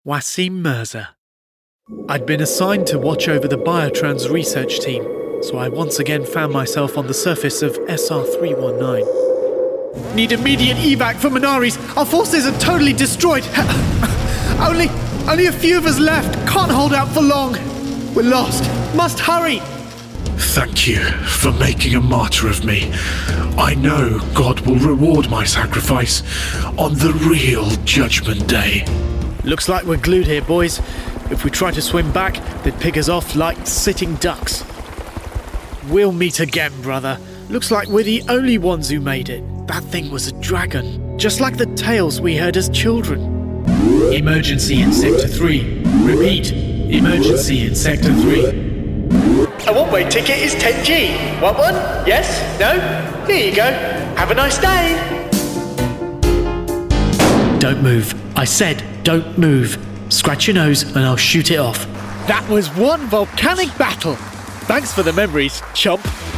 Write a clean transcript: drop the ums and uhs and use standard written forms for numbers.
Wasim Mirza. I'd been assigned to watch over the Biotrans research team, so I once again found myself on the surface of SR319. Need immediate evac for Manaris. Our forces are totally destroyed. Only a few of us left. Can't hold out for long. We're lost. Must hurry. Thank you for making a martyr of me. I know God will reward my sacrifice on the real Judgment Day. Looks like we're glued here, boys. If we try to swim back, they'd pick us off like sitting ducks. We'll meet again, brother. Looks like we're the only ones who made it. That thing was a dragon, just like the tales we heard as children. Emergency in Sector 3. Repeat, emergency in Sector 3. A one-way ticket is 10G. Want one? Yes? No? Here you go. Have a nice day. Don't move. I said don't move. Scratch your nose and I'll shoot it off. That was one volcanic battle. Thanks for the memories, chump.